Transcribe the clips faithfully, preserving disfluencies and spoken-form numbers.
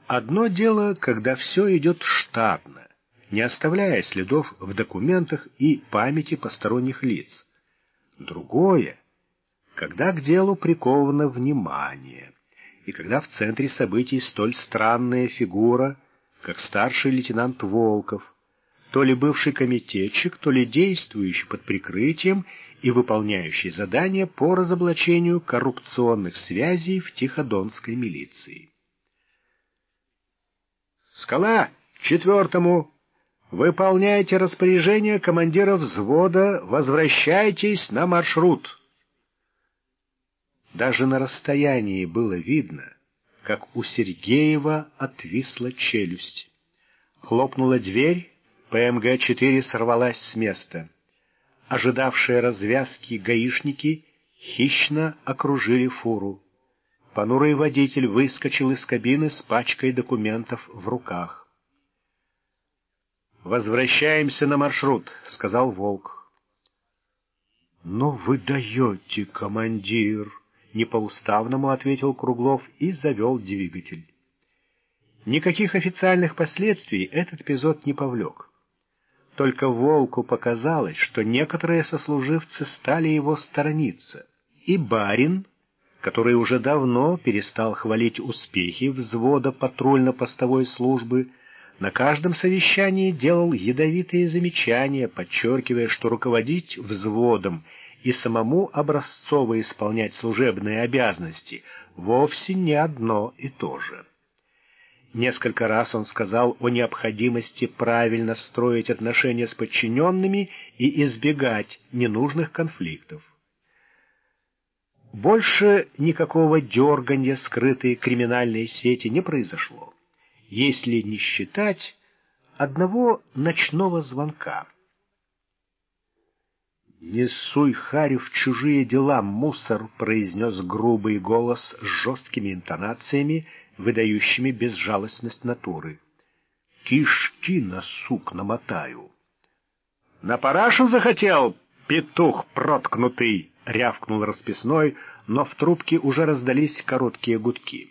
Одно дело, когда все идет штатно, не оставляя следов в документах и памяти посторонних лиц. Другое, когда к делу приковано внимание, и когда в центре событий столь странная фигура, как старший лейтенант Волков, то ли бывший комитетчик, то ли действующий под прикрытием и выполняющий задания по разоблачению коррупционных связей в Тиходонской милиции. «Скала, четвертому! Выполняйте распоряжение командира взвода, возвращайтесь на маршрут!» Даже на расстоянии было видно, как у Сергеева отвисла челюсть. Хлопнула дверь, ПМГ четыре сорвалась с места. Ожидавшие развязки гаишники хищно окружили фуру. Понурый водитель выскочил из кабины с пачкой документов в руках. «Возвращаемся на маршрут», — сказал Волк. «Ну вы даете, командир», — не по-уставному ответил Круглов и завел двигатель. Никаких официальных последствий этот эпизод не повлек. Только Волку показалось, что некоторые сослуживцы стали его сторониться, и барин, который уже давно перестал хвалить успехи взвода патрульно-постовой службы, на каждом совещании делал ядовитые замечания, подчеркивая, что руководить взводом и самому образцово исполнять служебные обязанности вовсе не одно и то же. Несколько раз он сказал о необходимости правильно строить отношения с подчиненными и избегать ненужных конфликтов. Больше никакого дерганья скрытой криминальной сети не произошло, если не считать одного ночного звонка. «Не суй харю в чужие дела, мусор», — произнес грубый голос с жесткими интонациями, выдающими безжалостность натуры. «Кишки на сук намотаю». «На парашу захотел, петух проткнутый!» — рявкнул расписной, но в трубке уже раздались короткие гудки.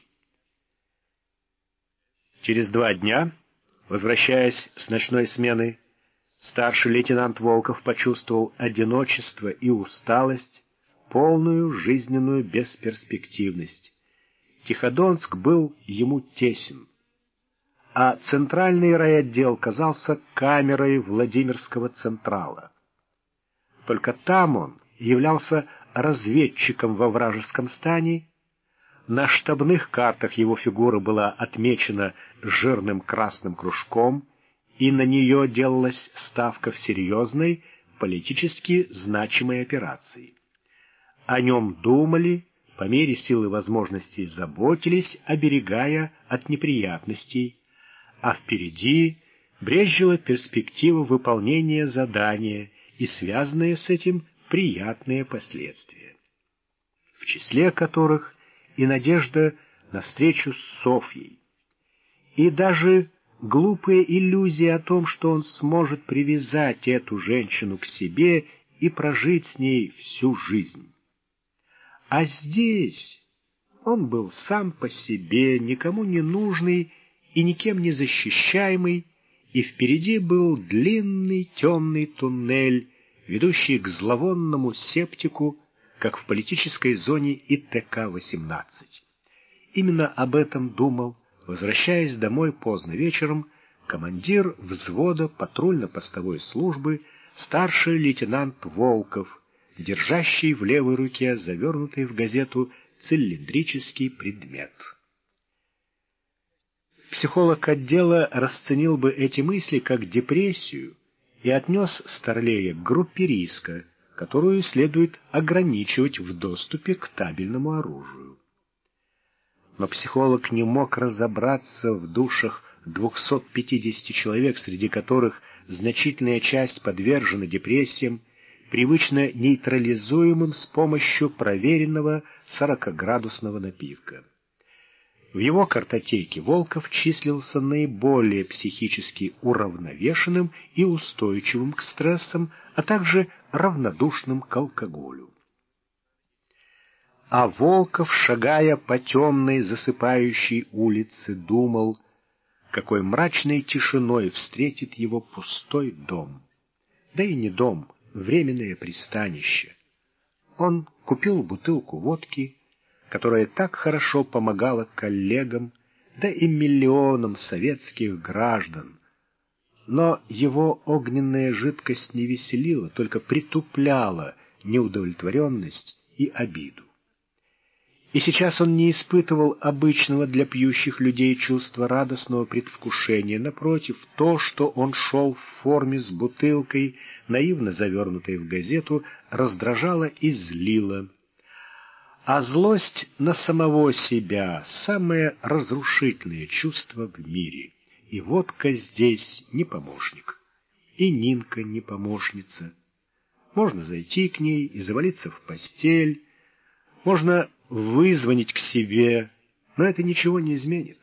Через два дня, возвращаясь с ночной смены, старший лейтенант Волков почувствовал одиночество и усталость, полную жизненную бесперспективность. Тиходонск был ему тесен, а центральный райотдел казался камерой Владимирского Централа. Только там он являлся разведчиком во вражеском стане. На штабных картах его фигура была отмечена жирным красным кружком, и на нее делалась ставка в серьезной, политически значимой операции. О нем думали, по мере сил и возможностей заботились, оберегая от неприятностей, а впереди брезжила перспектива выполнения задания и связанные с этим приятные последствия, в числе которых и надежда на встречу с Софьей, и даже глупая иллюзия о том, что он сможет привязать эту женщину к себе и прожить с ней всю жизнь. А здесь он был сам по себе, никому не нужный и никем не защищаемый, и впереди был длинный темный туннель, ведущий к зловонному септику, как в политической зоне И Т К восемнадцать. Именно об этом думал, возвращаясь домой поздно вечером, командир взвода патрульно-постовой службы старший лейтенант Волков, держащий в левой руке завернутый в газету цилиндрический предмет. Психолог отдела расценил бы эти мысли как депрессию и отнес Старлея к группе риска, которую следует ограничивать в доступе к табельному оружию. Но психолог не мог разобраться в душах двухсот пятидесяти человек, среди которых значительная часть подвержена депрессиям, привычно нейтрализуемым с помощью проверенного сорокаградусного напитка. В его картотеке Волков числился наиболее психически уравновешенным и устойчивым к стрессам, а также равнодушным к алкоголю. А Волков, шагая по темной засыпающей улице, думал, какой мрачной тишиной встретит его пустой дом. Да и не дом, временное пристанище. Он купил бутылку водки, которая так хорошо помогала коллегам, да и миллионам советских граждан. Но его огненная жидкость не веселила, только притупляла неудовлетворенность и обиду. И сейчас он не испытывал обычного для пьющих людей чувства радостного предвкушения. Напротив, то, что он шел в форме с бутылкой, наивно завернутой в газету, раздражало и злило. А злость на самого себя — самое разрушительное чувство в мире. И водка здесь не помощник, и Нинка не помощница. Можно зайти к ней и завалиться в постель, можно вызвонить к себе, но это ничего не изменит.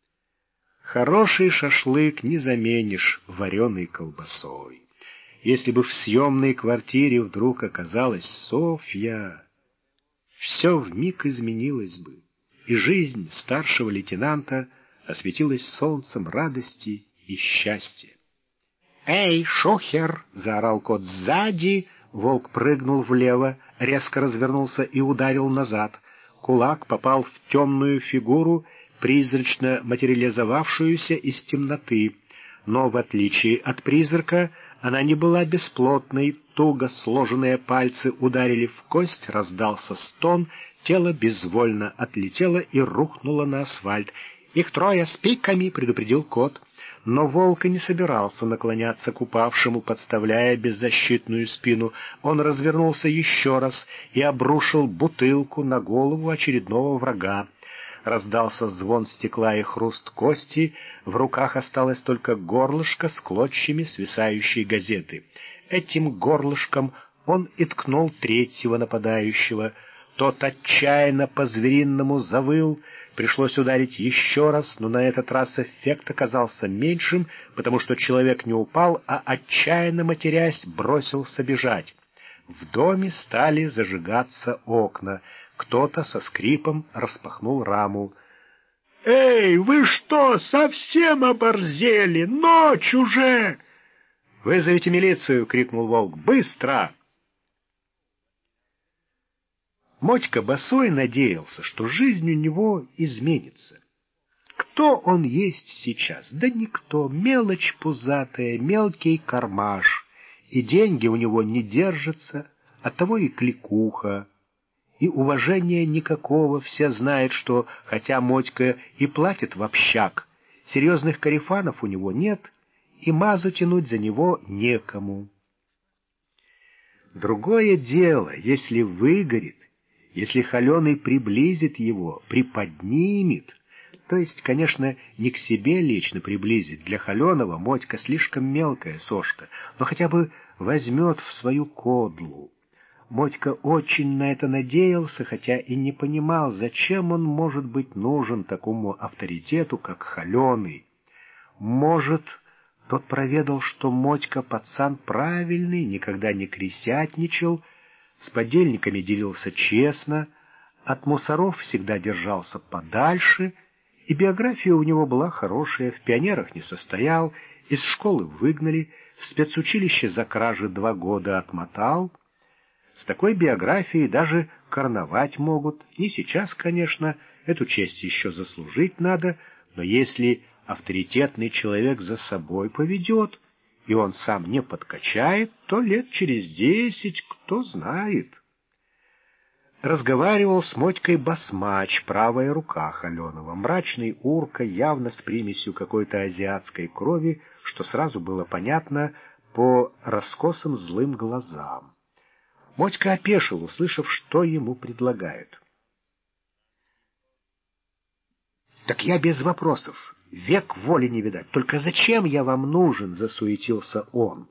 Хороший шашлык не заменишь вареной колбасой. Если бы в съемной квартире вдруг оказалась Софья, все вмиг изменилось бы, и жизнь старшего лейтенанта осветилась солнцем радости и счастья. «Эй, шухер!» — заорал кот сзади. Волк прыгнул влево, резко развернулся и ударил назад. Кулак попал в темную фигуру, призрачно материализовавшуюся из темноты. Но, в отличие от призрака, она не была бесплотной. Туго сложенные пальцы ударили в кость, раздался стон, тело безвольно отлетело и рухнуло на асфальт. «Их трое с пиками!» — предупредил кот. Но волк и не собирался наклоняться к упавшему, подставляя беззащитную спину. Он развернулся еще раз и обрушил бутылку на голову очередного врага. Раздался звон стекла и хруст кости, в руках осталось только горлышко с клочьями свисающей газеты. Этим горлышком он и ткнул третьего нападающего. Тот отчаянно по-звериному завыл. Пришлось ударить еще раз, но на этот раз эффект оказался меньшим, потому что человек не упал, а, отчаянно матерясь, бросился бежать. В доме стали зажигаться окна. Кто-то со скрипом распахнул раму. «Эй, вы что, совсем оборзели? Ночь уже!» «Вызовите милицию!» — крикнул волк. «Быстро!» Мотька босой надеялся, что жизнь у него изменится. Кто он есть сейчас? Да никто. Мелочь пузатая, мелкий кармаш. И деньги у него не держатся, оттого и кликуха. И уважения никакого. Все знают, что, хотя Мотька и платит в общак, серьезных корефанов у него нет, и мазу тянуть за него некому. Другое дело, если выгорит, если холеный приблизит его, приподнимет, то есть, конечно, не к себе лично приблизит, для холеного Мотька слишком мелкая сошка, но хотя бы возьмет в свою кодлу. Мотька очень на это надеялся, хотя и не понимал, зачем он может быть нужен такому авторитету, как холеный. Может, тот проведал, что Мотька пацан правильный, никогда не кресятничал, с подельниками делился честно, от мусоров всегда держался подальше, и биография у него была хорошая, в пионерах не состоял, из школы выгнали, в спецучилище за кражи два года отмотал. С такой биографией даже карнавать могут, не сейчас, конечно, эту честь еще заслужить надо, но если авторитетный человек за собой поведет, и он сам не подкачает, то лет через десять, кто знает. Разговаривал с Мотькой басмач, правая рука холеного, мрачный урка, явно с примесью какой-то азиатской крови, что сразу было понятно по раскосым злым глазам. Мотька опешил, услышав, что ему предлагают. «Так я без вопросов. Век воли не видать. Только зачем я вам нужен?» — засуетился он.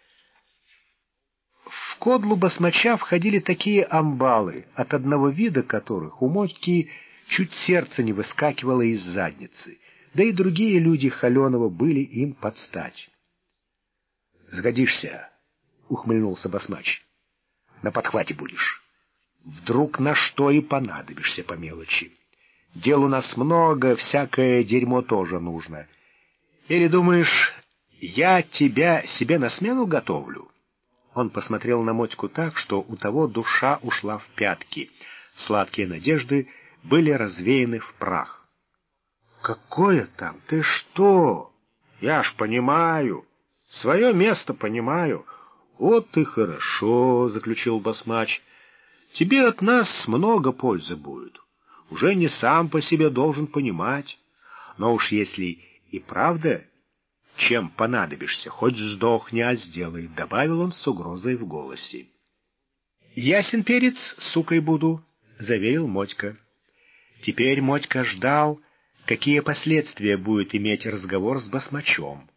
В кодлу басмача входили такие амбалы, от одного вида которых у Мотьки чуть сердце не выскакивало из задницы, да и другие люди холеного были им подстать. «Сгодишься», — ухмыльнулся басмач. «На подхвате будешь. Вдруг на что и понадобишься по мелочи. Дел у нас много, всякое дерьмо тоже нужно. Или думаешь, я тебя себе на смену готовлю?» Он посмотрел на Мотьку так, что у того душа ушла в пятки. Сладкие надежды были развеяны в прах. «Какое там? Ты что? Я ж понимаю. Свое место понимаю». «Вот и хорошо», — заключил басмач. «Тебе от нас много пользы будет. Уже не сам по себе должен понимать. Но уж если и правда чем понадобишься, хоть сдохни, а сделай», — добавил он с угрозой в голосе. «Ясен перец, сукой буду», — заверил Мотька. Теперь Мотька ждал, какие последствия будет иметь разговор с басмачом.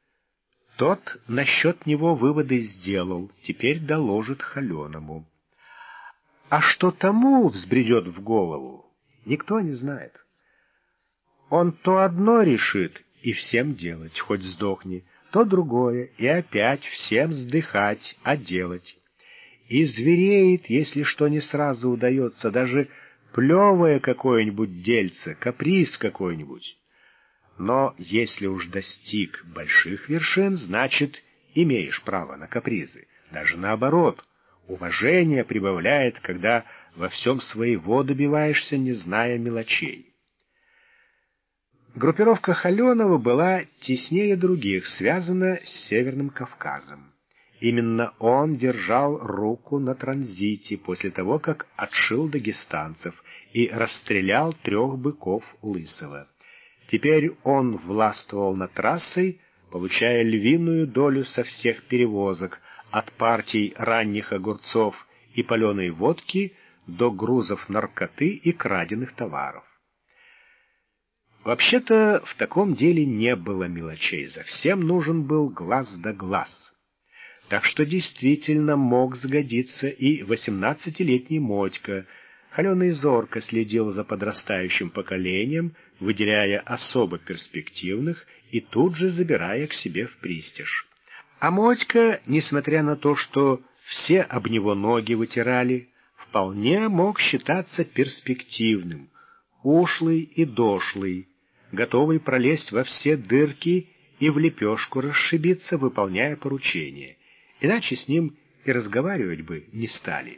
Тот насчет него выводы сделал, теперь доложит холеному. А что тому взбредет в голову, никто не знает. Он то одно решит и всем делать, хоть сдохни, то другое, и опять всем сдыхать, а делать. И звереет, если что не сразу удается, даже плевое какое-нибудь дельце, каприз какой-нибудь. Но если уж достиг больших вершин, значит, имеешь право на капризы. Даже наоборот, уважение прибавляет, когда во всем своего добиваешься, не зная мелочей. Группировка Холенова была теснее других, связана с Северным Кавказом. Именно он держал руку на транзите после того, как отшил дагестанцев и расстрелял трех быков Лысого. Теперь он властвовал над трассой, получая львиную долю со всех перевозок, от партий ранних огурцов и паленой водки до грузов наркоты и краденных товаров. Вообще-то в таком деле не было мелочей, за всем нужен был глаз да глаз. Так что действительно мог сгодиться и восемнадцатилетний Мотька. Холеный зорко следил за подрастающим поколением, выделяя особо перспективных и тут же забирая к себе в пристиж. А Мотька, несмотря на то, что все об него ноги вытирали, вполне мог считаться перспективным, ушлый и дошлый, готовый пролезть во все дырки и в лепешку расшибиться, выполняя поручения. Иначе с ним и разговаривать бы не стали.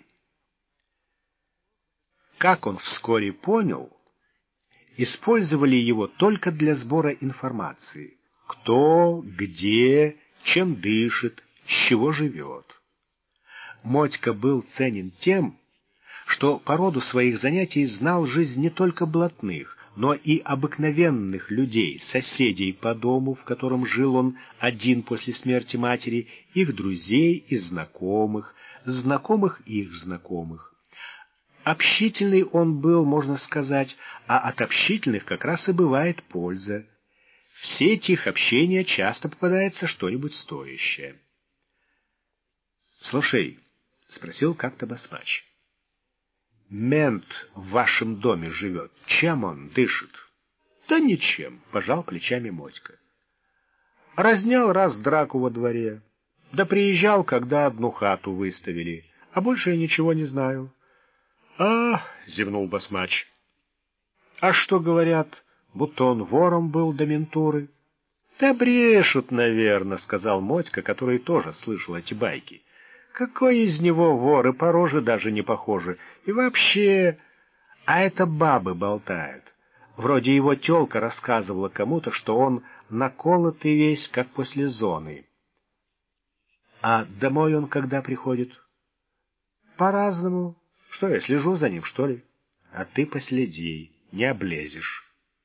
Как он вскоре понял, использовали его только для сбора информации. Кто, где, чем дышит, с чего живет. Мотька был ценен тем, что по роду своих занятий знал жизнь не только блатных, но и обыкновенных людей, соседей по дому, в котором жил он один после смерти матери, их друзей и знакомых, знакомых их знакомых. Общительный он был, можно сказать, а от общительных как раз и бывает польза. В сеть их общения часто попадается что-нибудь стоящее. «Слушай», — спросил как-то басмач, — «мент в вашем доме живет. Чем он дышит?» «Да ничем», — пожал плечами Мотька. «Разнял раз драку во дворе. Да приезжал, когда одну хату выставили, а больше я ничего не знаю». «А, — зевнул басмач, — а что говорят, будто он вором был до ментуры?» «Да брешут, наверное», — сказал Мотька, который тоже слышал эти байки. «Какой из него вор, и по роже даже не похожи. И вообще... А это бабы болтают. Вроде его тёлка рассказывала кому-то, что он наколотый весь, как после зоны». «А домой он когда приходит?» «По-разному. Что, я слежу за ним, что ли?» «А ты последи, не облезешь».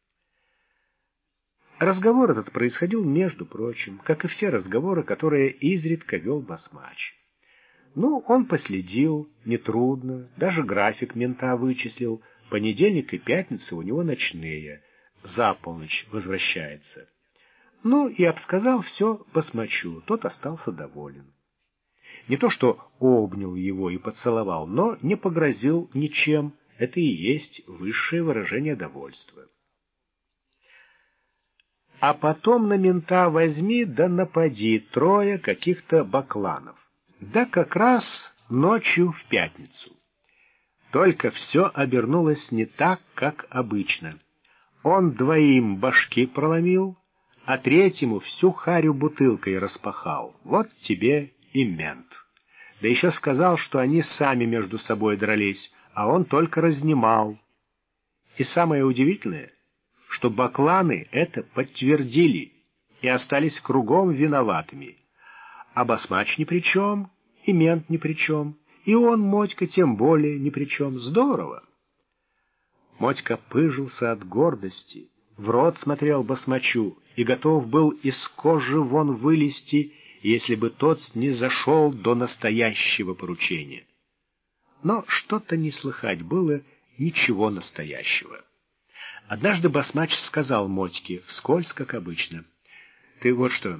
Разговор этот происходил, между прочим, как и все разговоры, которые изредка вел басмач. Ну, он последил, нетрудно, даже график мента вычислил. Понедельник и пятница у него ночные, за полночь возвращается. Ну, и обсказал все басмачу, тот остался доволен. Не то что обнял его и поцеловал, но не погрозил ничем, это и есть высшее выражение довольства. А потом на мента возьми да напади трое каких-то бакланов. Да как раз ночью в пятницу. Только все обернулось не так, как обычно. Он двоим башки проломил, а третьему всю харю бутылкой распахал. Вот тебе и мент. Да еще сказал, что они сами между собой дрались, а он только разнимал. И самое удивительное, что бакланы это подтвердили и остались кругом виноватыми. А басмач ни при чем, и мент ни при чем, и он, Мотька, тем более ни при чем. Здорово! Мотька пыжился от гордости, в рот смотрел басмачу и готов был из кожи вон вылезти, если бы тот не зашел до настоящего поручения. Но что-то не слыхать было ничего настоящего. Однажды басмач сказал Мотьке, вскользь, как обычно: «Ты вот что,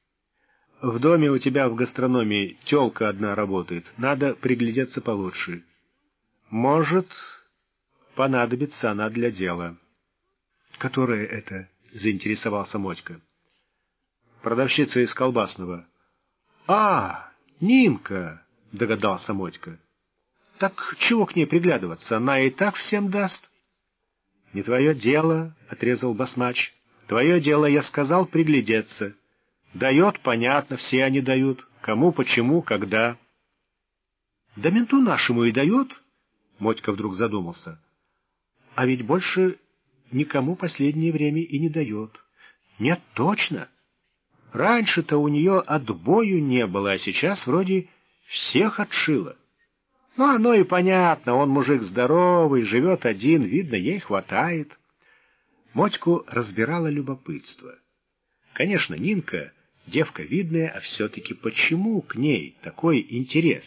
в доме у тебя в гастрономии тёлка одна работает, надо приглядеться получше. Может, понадобится она для дела». «Которая это?» — заинтересовался Мотька. «Продавщица из колбасного». «А, Нинка!» — догадался Мотька. «Так чего к ней приглядываться? Она и так всем даст». «Не твое дело», — отрезал басмач. «Твое дело, я сказал, приглядеться. Дает, понятно, все они дают. Кому, почему, когда». «Да менту нашему и дает», — Мотька вдруг задумался. «А ведь больше никому последнее время и не дает». «Нет, точно. Раньше-то у нее отбою не было, а сейчас вроде всех отшила. Ну, оно и понятно, он мужик здоровый, живет один, видно, ей хватает». Мотьку разбирало любопытство. Конечно, Нинка — девка видная, а все-таки почему к ней такой интерес?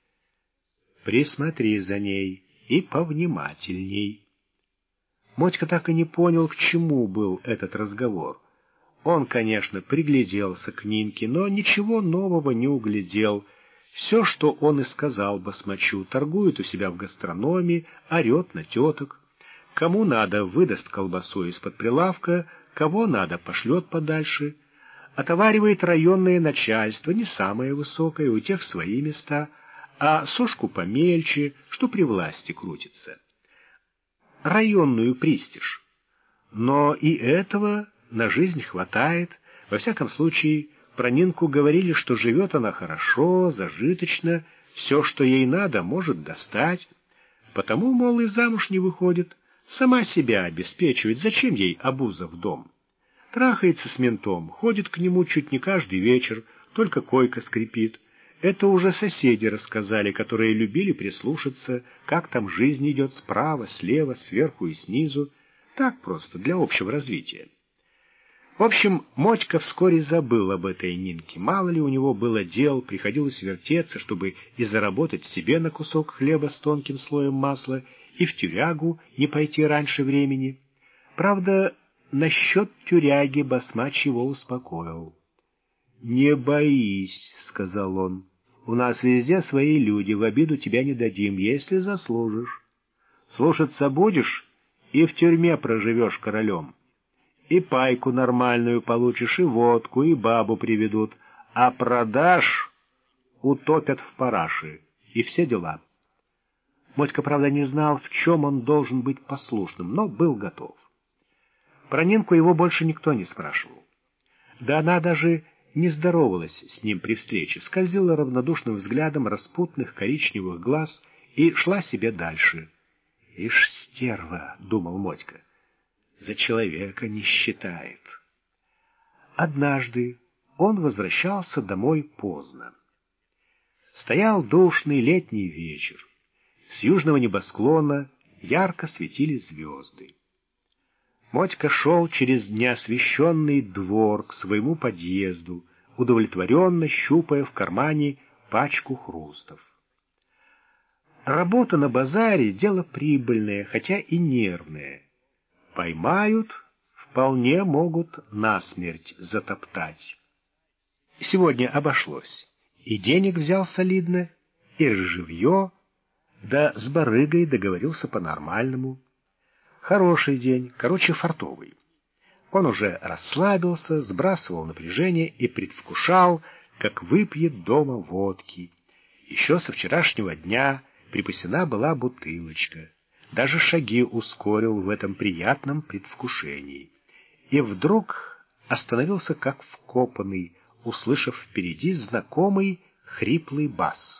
«Присмотри за ней и повнимательней». Мотька так и не понял, к чему был этот разговор. Он, конечно, пригляделся к Нинке, но ничего нового не углядел. Все, что он и сказал басмачу: торгует у себя в гастрономе, орет на теток. Кому надо, выдаст колбасу из-под прилавка, кого надо, пошлет подальше. Отоваривает районное начальство, не самое высокое, у тех свои места, а сошку помельче, что при власти крутится. Районную пристиж. Но и этого на жизнь хватает. Во всяком случае, про Нинку говорили, что живет она хорошо, зажиточно, все, что ей надо, может достать. Потому, мол, и замуж не выходит, сама себя обеспечивает, зачем ей обуза в дом? Трахается с ментом, ходит к нему чуть не каждый вечер, только койка скрипит. Это уже соседи рассказали, которые любили прислушаться, как там жизнь идет справа, слева, сверху и снизу. Так просто, для общего развития. В общем, Мотька вскоре забыл об этой Нинке. Мало ли у него было дел, приходилось вертеться, чтобы и заработать себе на кусок хлеба с тонким слоем масла, и в тюрягу не пойти раньше времени. Правда, насчет тюряги басмач его успокоил. «Не боись», — сказал он, — «у нас везде свои люди, в обиду тебя не дадим, если заслужишь. Слушаться будешь, и в тюрьме проживешь королем. И пайку нормальную получишь, и водку, и бабу приведут, а продашь — утопят в параше, и все дела». Мотька, правда, не знал, в чем он должен быть послушным, но был готов. Про Нинку его больше никто не спрашивал. Да она даже не здоровалась с ним при встрече, скользила равнодушным взглядом распутных коричневых глаз и шла себе дальше. «Ишь, стерва!» — думал Мотька. «За человека не считает». Однажды он возвращался домой поздно. Стоял душный летний вечер. С южного небосклона ярко светили звезды. Мотька шел через неосвещенный двор к своему подъезду, удовлетворенно щупая в кармане пачку хрустов. Работа на базаре — дело прибыльное, хотя и нервное. Поймают — вполне могут насмерть затоптать. Сегодня обошлось. И денег взял солидно, и живье, да с барыгой договорился по-нормальному. Хороший день, короче, фартовый. Он уже расслабился, сбрасывал напряжение и предвкушал, как выпьет дома водки. Еще со вчерашнего дня припасена была бутылочка. Даже шаги ускорил в этом приятном предвкушении. И вдруг остановился как вкопанный, услышав впереди знакомый хриплый бас.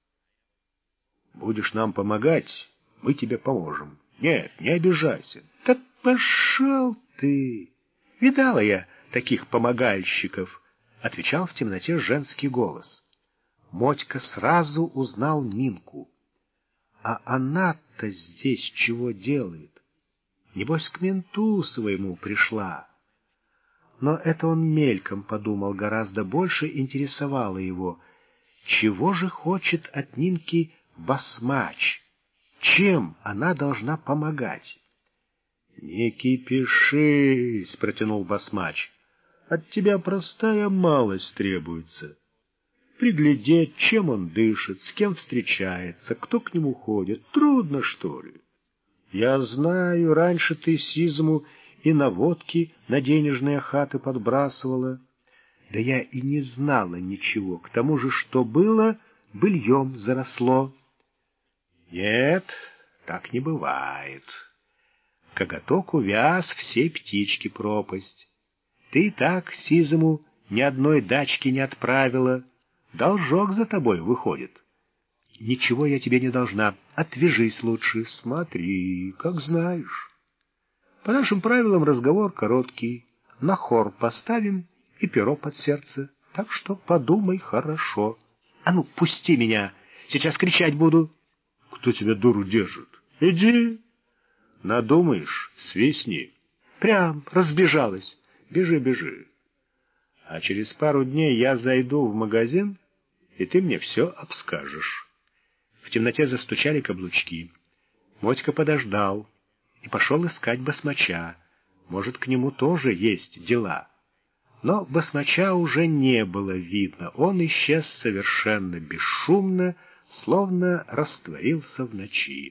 «Будешь нам помогать, мы тебе поможем. Нет, не обижайся». «Да пошел ты! Видала я таких помогальщиков», — отвечал в темноте женский голос. Мотька сразу узнал Нинку. А она-то здесь чего делает? Небось, к менту своему пришла. Но это он мельком подумал, гораздо больше интересовало его. Чего же хочет от Нинки басмач? Чем она должна помогать? «Не кипишись», — протянул басмач. «От тебя простая малость требуется. Приглядеть, чем он дышит, с кем встречается, кто к нему ходит. Трудно, что ли? Я знаю, раньше ты сизму и на водки на денежные хаты подбрасывала. Да я и не знала ничего. К тому же, что было, быльем заросло». «Нет, так не бывает. Коготок увяз, всей птички пропасть. Ты так сизому ни одной дачки не отправила. Должок за тобой выходит». «Ничего я тебе не должна. Отвяжись лучше». «Смотри, как знаешь. По нашим правилам разговор короткий. На хор поставим и перо под сердце. Так что подумай хорошо». «А ну, пусти меня. Сейчас кричать буду». «Кто тебя дуру держит? Иди. Надумаешь, свистни». «Прям разбежалась». «Бежи, бежи. А через пару дней я зайду в магазин, и ты мне все обскажешь». В темноте застучали каблучки. Мотька подождал и пошел искать басмача. Может, к нему тоже есть дела. Но басмача уже не было видно. Он исчез совершенно бесшумно, словно растворился в ночи.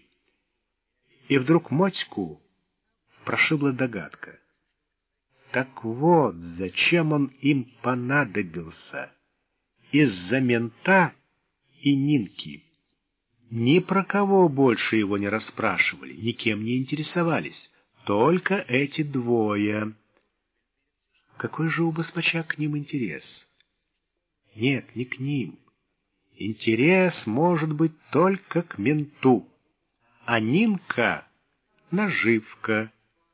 И вдруг Мотьку прошибла догадка. Так вот, зачем он им понадобился. Из-за мента и Нинки. Ни про кого больше его не расспрашивали, никем не интересовались. Только эти двое. Какой же у басмача к ним интерес? Нет, не к ним. Интерес может быть только к менту. А Нинка — наживка.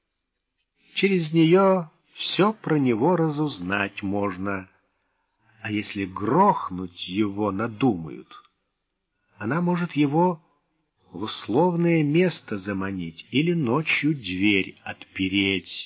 Через нее все про него разузнать можно. А если грохнуть его надумают, она может его в условное место заманить или ночью дверь отпереть.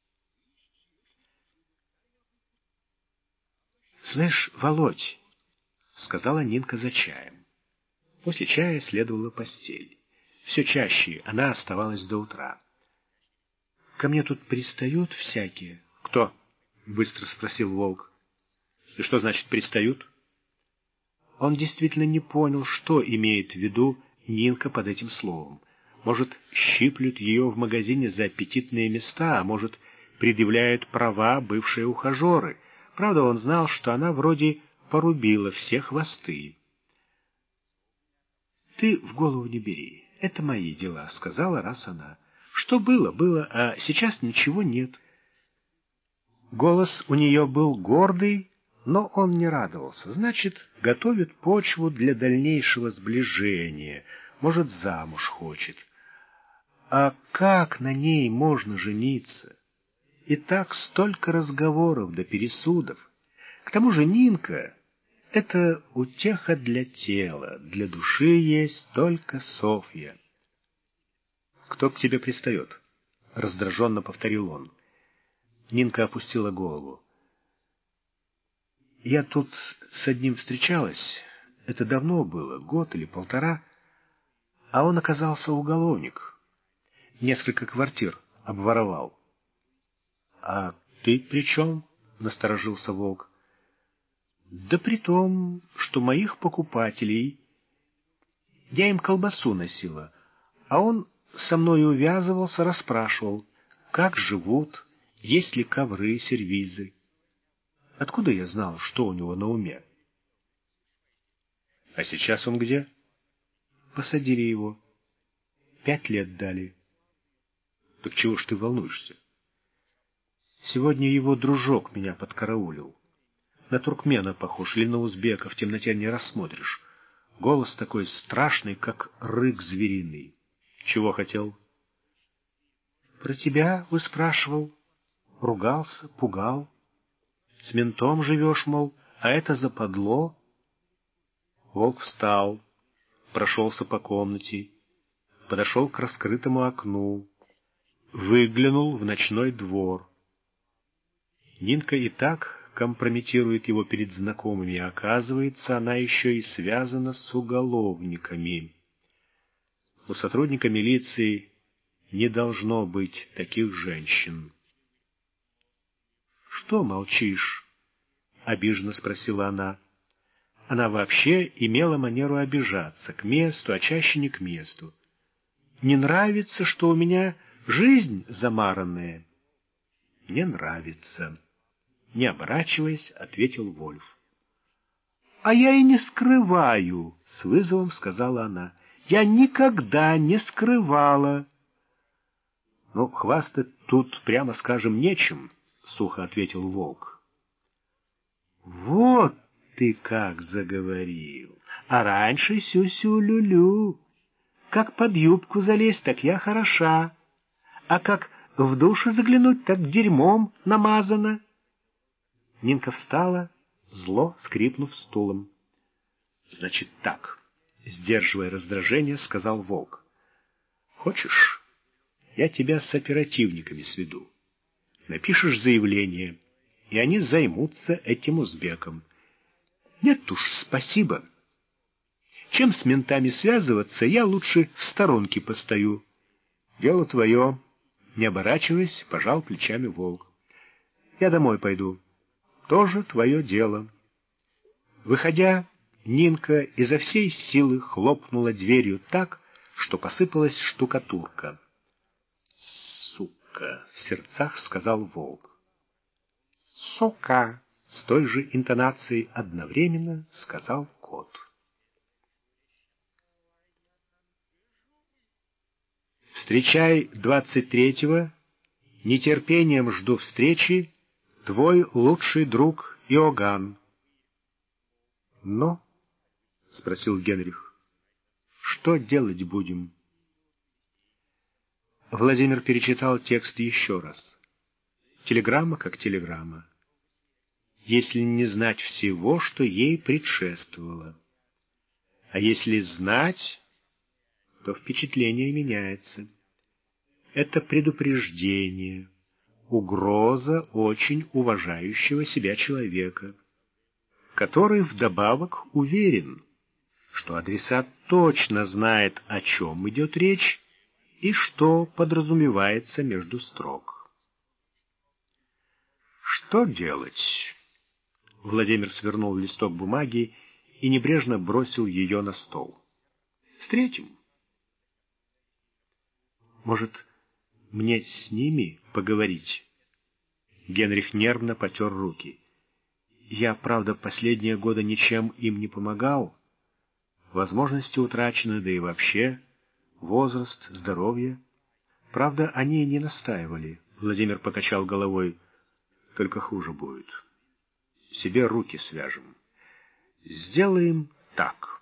«Слышь, Володь», — сказала Нинка за чаем. После чая следовала постель. Все чаще она оставалась до утра. «Ко мне тут пристают всякие». «Кто?» — быстро спросил Волк. «И что значит пристают?» Он действительно не понял, что имеет в виду Нинка под этим словом. Может, щиплют ее в магазине за аппетитные места, а может, предъявляют права бывшие ухажеры. Правда, он знал, что она вроде порубила все хвосты. «Ты в голову не бери, это мои дела», — сказала раз она. «Что было, было, а сейчас ничего нет». Голос у нее был гордый, но он не радовался. Значит, готовит почву для дальнейшего сближения. Может, замуж хочет. А как на ней можно жениться? И так столько разговоров да пересудов. К тому же Нинка — это утеха для тела, для души есть только Софья. «Кто к тебе пристает?» — раздраженно повторил он. Нинка опустила голову. «Я тут с одним встречалась, это давно было, год или полтора, а он оказался уголовник, несколько квартир обворовал». «А ты при чем?» — насторожился Волк. «Да при том, что моих покупателей я им колбасу носила, а он со мной увязывался, расспрашивал, как живут, есть ли ковры, сервизы. Откуда я знал, что у него на уме?» «А сейчас он где?» «Посадили его. Пять лет дали». «Так чего ж ты волнуешься?» Сегодня его дружок меня подкараулил. На туркмена похож или на узбека, в темноте не рассмотришь. Голос такой страшный, как рык звериный. Чего хотел? Про тебя выспрашивал. Ругался, пугал. С ментом живешь, мол, а это западло. Волк встал, прошелся по комнате, подошел к раскрытому окну, выглянул в ночной двор. Нинка и так компрометирует его перед знакомыми, а оказывается, она еще и связана с уголовниками. У сотрудника милиции не должно быть таких женщин. — Что молчишь? — обиженно спросила она. Она вообще имела манеру обижаться, к месту, а чаще не к месту. — Не нравится, что у меня жизнь замаранная? — Не нравится. Не оборачиваясь, ответил Вольф. — А я и не скрываю, — с вызовом сказала она. — Я никогда не скрывала. — Ну, хвастать тут, прямо скажем, нечем, — сухо ответил Волк. — Вот ты как заговорил! А раньше сю-сю-лю-лю. Как под юбку залезть, так я хороша. А как в душу заглянуть, так дерьмом намазано. Нинка встала, зло скрипнув стулом. — Значит так, — сдерживая раздражение, сказал Волк. — Хочешь, я тебя с оперативниками сведу. Напишешь заявление, и они займутся этим узбеком. Нет уж, спасибо. Чем с ментами связываться, я лучше в сторонке постою. Дело твое. Не оборачиваясь, пожал плечами Волк. Я домой пойду. Тоже твое дело. Выходя, Нинка изо всей силы хлопнула дверью так, что посыпалась штукатурка. «Сука!» — в сердцах сказал Волк. «Сука!» — с той же интонацией одновременно сказал кот. «Встречай двадцать третьего, нетерпением жду встречи, твой лучший друг Иоганн». «Но?» — спросил Генрих. «Что делать будем?» Владимир перечитал текст еще раз. Телеграмма как телеграмма. Если не знать всего, что ей предшествовало. А если знать, то впечатление меняется. Это предупреждение, угроза очень уважающего себя человека, который вдобавок уверен, что адресат точно знает, о чем идет речь и что подразумевается между строк. Что делать? Владимир свернул листок бумаги и небрежно бросил ее на стол. Встретим. Может, мне с ними поговорить? Генрих нервно потер руки. Я, правда, последние годы ничем им не помогал. Возможности утрачены, да и вообще возраст, здоровье. Правда, они не настаивали. Владимир покачал головой. Только хуже будет. Себе руки свяжем. Сделаем так.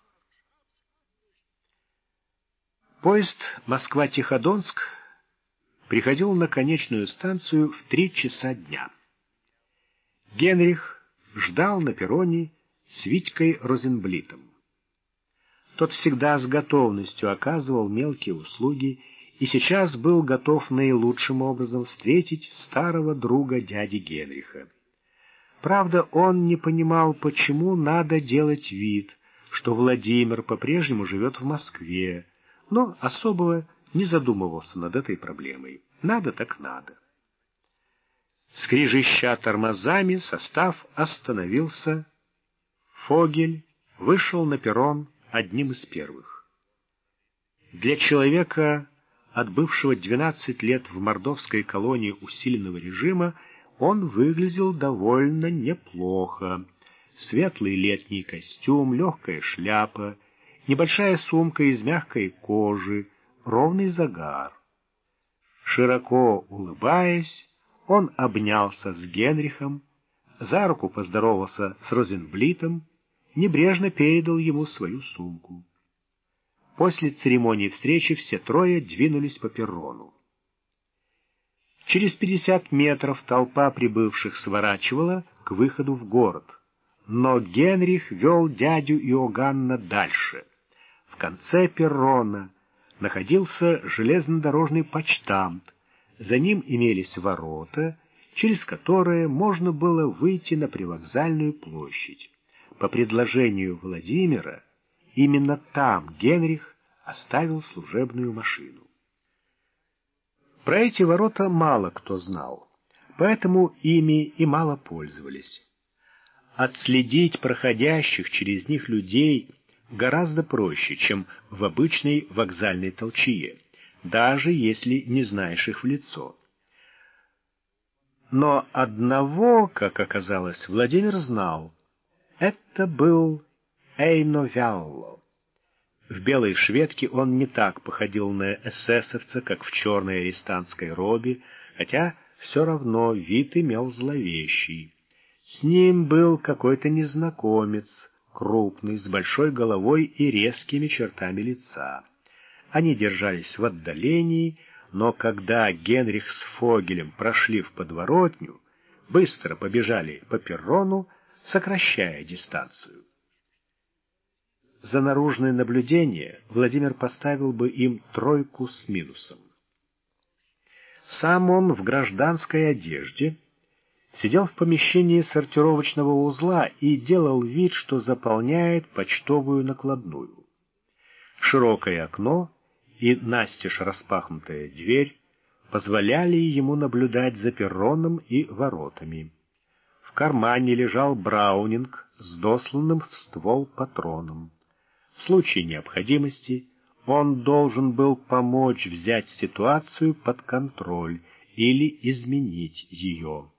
Поезд Москва-Тиходонск приходил на конечную станцию в три часа дня. Генрих ждал на перроне с Витькой Розенблитом. Тот всегда с готовностью оказывал мелкие услуги и сейчас был готов наилучшим образом встретить старого друга дяди Генриха. Правда, он не понимал, почему надо делать вид, что Владимир по-прежнему живет в Москве, но особо не задумывался над этой проблемой. Надо так надо. Скрижища тормозами, состав остановился. Фогель вышел на перрон одним из первых. Для человека, отбывшего двенадцать лет в мордовской колонии усиленного режима, он выглядел довольно неплохо. Светлый летний костюм, легкая шляпа, небольшая сумка из мягкой кожи, ровный загар. Широко улыбаясь, Он обнялся с Генрихом, за руку поздоровался с Розенблитом, небрежно передал ему свою сумку. После церемонии встречи все трое двинулись по перрону. Через пятьдесят метров толпа прибывших сворачивала к выходу в город, но Генрих вел дядю Иоганна дальше. В конце перрона находился железнодорожный почтамт, за ним имелись ворота, через которые можно было выйти на привокзальную площадь. По предложению Владимира, именно там Генрих оставил служебную машину. Про эти ворота мало кто знал, поэтому ими и мало пользовались. Отследить проходящих через них людей гораздо проще, чем в обычной вокзальной толчее, даже если не знаешь их в лицо. Но одного, как оказалось, Владимир знал. Это был Эйно Вялло. В белой шведке он не так походил на эсэсовца, как в черной арестантской робе, хотя все равно вид имел зловещий. С ним был какой-то незнакомец, крупный, с большой головой и резкими чертами лица. Они держались в отдалении, но когда Генрих с Фогелем прошли в подворотню, быстро побежали по перрону, сокращая дистанцию. За наружное наблюдение Владимир поставил бы им тройку с минусом. Сам он в гражданской одежде сидел в помещении сортировочного узла и делал вид, что заполняет почтовую накладную. Широкое окно и настежь распахнутая дверь позволяли ему наблюдать за перроном и воротами. В кармане лежал браунинг с досланным в ствол патроном. В случае необходимости он должен был помочь взять ситуацию под контроль или изменить ее.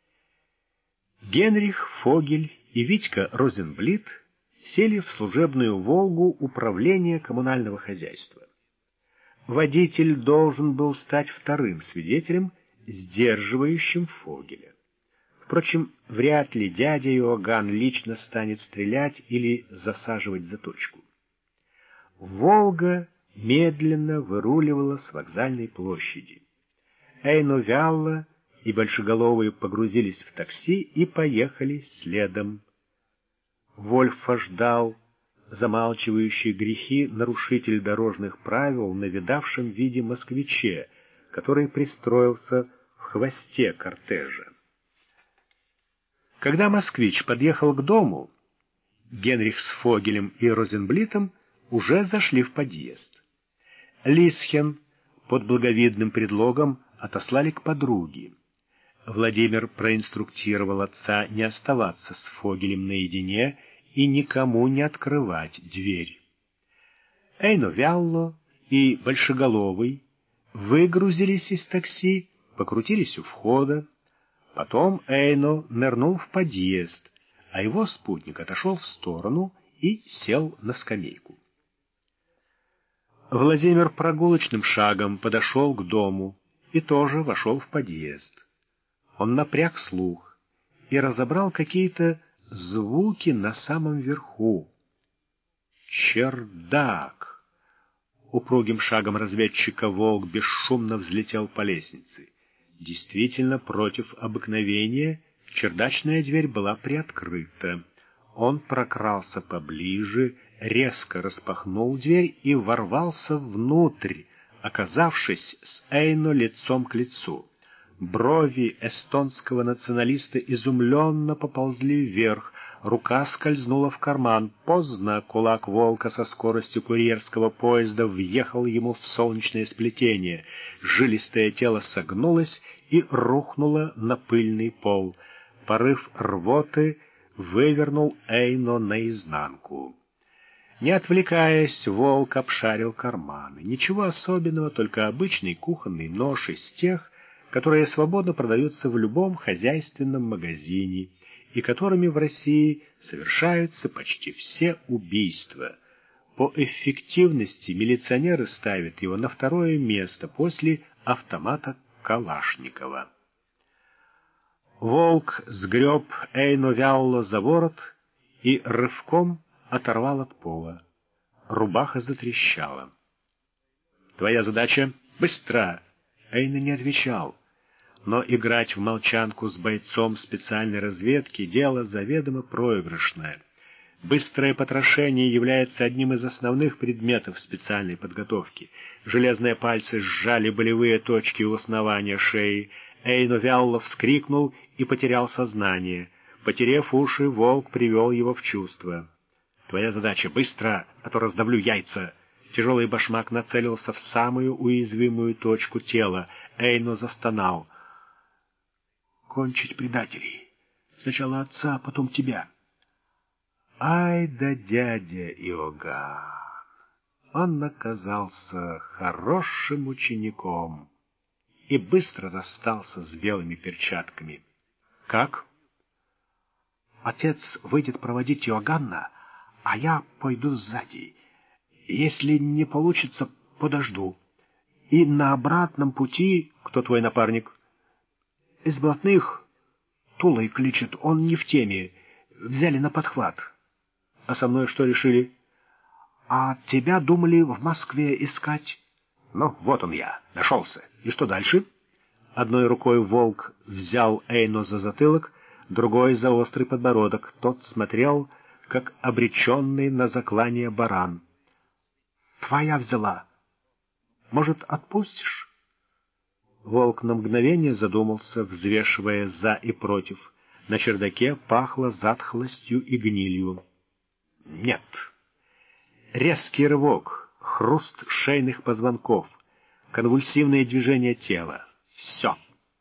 Генрих Фогель и Витька Розенблит сели в служебную «Волгу» управления коммунального хозяйства. Водитель должен был стать вторым свидетелем, сдерживающим Фогеля. Впрочем, вряд ли дядя Иоганн лично станет стрелять или засаживать заточку. «Волга» медленно выруливала с вокзальной площади. Эйно Вялло и Большеголовые погрузились в такси и поехали следом. Вольфа ждал замалчивающий грехи нарушитель дорожных правил на видавшем виде москвиче, который пристроился в хвосте кортежа. Когда москвич подъехал к дому, Генрих с Фогелем и Розенблитом уже зашли в подъезд. Лисхен под благовидным предлогом отослали к подруге. Владимир проинструктировал отца не оставаться с Фогелем наедине и никому не открывать дверь. Эйно Вялло и Большеголовый выгрузились из такси, покрутились у входа. Потом Эйно нырнул в подъезд, а его спутник отошел в сторону и сел на скамейку. Владимир прогулочным шагом подошел к дому и тоже вошел в подъезд. Он напряг слух и разобрал какие-то звуки на самом верху. Чердак! Упругим шагом разведчика волк бесшумно взлетел по лестнице. Действительно, против обыкновения чердачная дверь была приоткрыта. Он прокрался поближе, резко распахнул дверь и ворвался внутрь, оказавшись с Эйно лицом к лицу. Брови эстонского националиста изумленно поползли вверх, рука скользнула в карман. Поздно кулак волка со скоростью курьерского поезда въехал ему в солнечное сплетение. Жилистое тело согнулось и рухнуло на пыльный пол. Порыв рвоты вывернул Эйно наизнанку. Не отвлекаясь, волк обшарил карманы. Ничего особенного, только обычный кухонный нож из тех, которые свободно продаются в любом хозяйственном магазине и которыми в России совершаются почти все убийства. По эффективности милиционеры ставят его на второе место после автомата Калашникова. Волк сгреб Эйно Вялло за ворот и рывком оторвал от пола. Рубаха затрещала. «Твоя задача — быстро!» Эйно не отвечал. Но играть в молчанку с бойцом специальной разведки — дело заведомо проигрышное. Быстрое потрошение является одним из основных предметов специальной подготовки. Железные пальцы сжали болевые точки у основания шеи. Эйно Вялло вскрикнул и потерял сознание. Потерев уши, волк привел его в чувство. «Твоя задача — быстро, а то раздавлю яйца!» Тяжелый башмак нацелился в самую уязвимую точку тела. Эйно застонал. «Кончить предателей. Сначала отца, а потом тебя». Ай да дядя Иоганн! Он оказался хорошим учеником и быстро расстался с белыми перчатками. «Как?» «Отец выйдет проводить Иоганна, а я пойду сзади. Если не получится, подожду. И на обратном пути...» «Кто твой напарник?» «Из блатных. Тулой кличет, он не в теме. Взяли на подхват». «А со мной что решили?» «А тебя думали в Москве искать». «Ну, вот он я, нашелся. И что дальше?» Одной рукой волк взял Эйно за затылок, другой — за острый подбородок. Тот смотрел, как обреченный на заклание баран. «Твоя взяла. Может, отпустишь?» Волк на мгновение задумался, взвешивая «за» и «против». На чердаке пахло затхлостью и гнилью. «Нет». Резкий рывок, хруст шейных позвонков, конвульсивные движения тела. Все.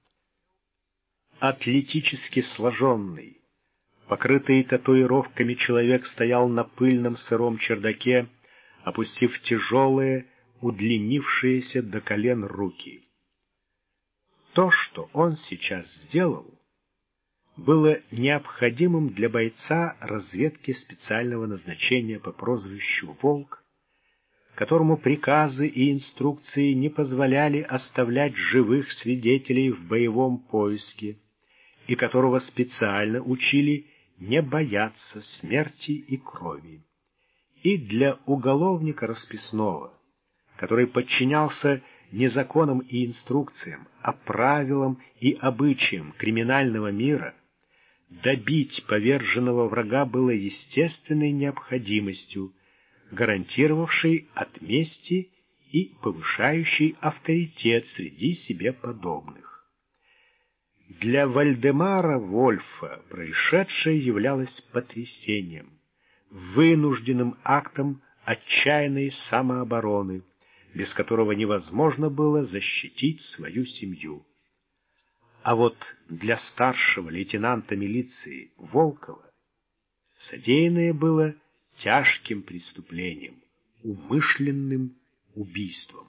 Атлетически сложенный, покрытый татуировками человек стоял на пыльном сыром чердаке, опустив тяжелые, удлинившиеся до колен руки. То, что он сейчас сделал, было необходимым для бойца разведки специального назначения по прозвищу «Волк», которому приказы и инструкции не позволяли оставлять живых свидетелей в боевом поиске, и которого специально учили не бояться смерти и крови. И для уголовника расписного, который подчинялся не законам и инструкциям, а правилам и обычаям криминального мира, добить поверженного врага было естественной необходимостью, гарантировавшей от мести и повышающей авторитет среди себе подобных. Для Вальдемара Вольфа происшедшее являлось потрясением, вынужденным актом отчаянной самообороны, без которого невозможно было защитить свою семью. А вот для старшего лейтенанта милиции Волкова содеянное было тяжким преступлением, умышленным убийством.